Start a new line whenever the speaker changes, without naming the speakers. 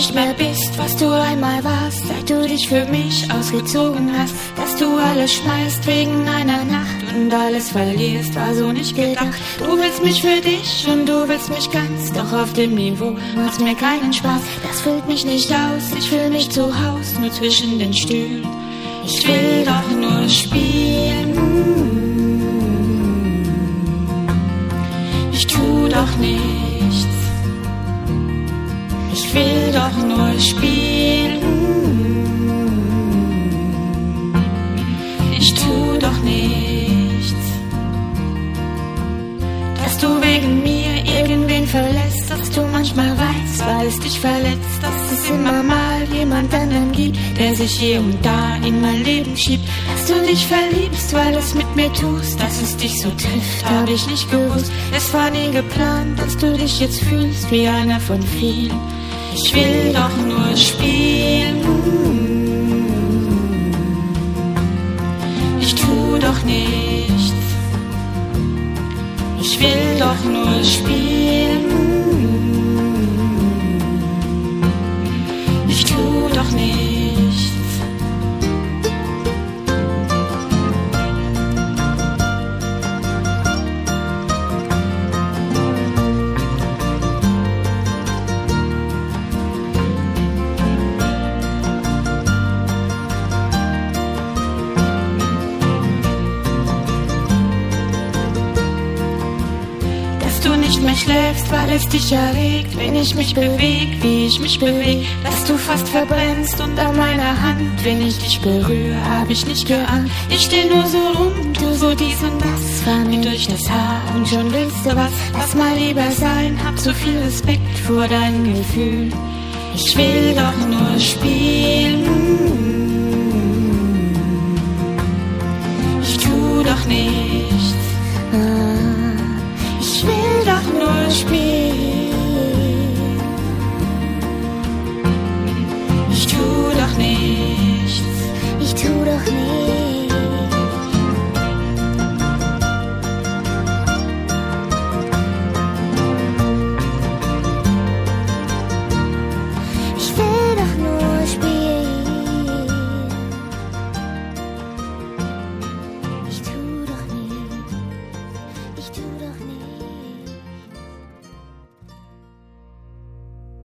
nicht mehr bist, was du einmal warst, seit du dich für mich ausgezogen hast. Dass du alles schmeißt wegen einer Nacht und alles verlierst, war so nicht gedacht. Du willst mich für dich und du willst mich ganz, doch auf dem Niveau macht's mir keinen Spaß. Das füllt mich nicht aus, ich fühl mich zu Haus, nur zwischen den Stühlen. Ich will doch nur spielen. Ich tu doch nichts. Ich will doch nur spielen. Ich tu doch nichts. Dass du wegen mir irgendwen verlässt, dass du manchmal weißt, weil es dich verletzt, dass es immer mal jemand anderen gibt, der sich hier und da in mein Leben schiebt. Dass du dich verliebst, weil du es mit mir tust, dass es dich so trifft, hab ich nicht gewusst. Es war nie geplant, dass du dich jetzt fühlst wie einer von vielen. Ich will doch nur spielen. Ich tu doch nichts. Ich will doch nur spielen. Ich tu doch nichts. Mehr schläfst, weil es dich erregt, wenn ich mich beweg, wie ich mich beweg, dass du fast verbrennst und an meiner Hand, wenn ich dich berühre, hab ich nicht geahnt. Ich steh nur so rum, du so dies und das, fahr mir durch das Haar und schon willst du was. Lass mal lieber sein, hab so viel Respekt vor deinen Gefühlen. Ich will doch nur spielen.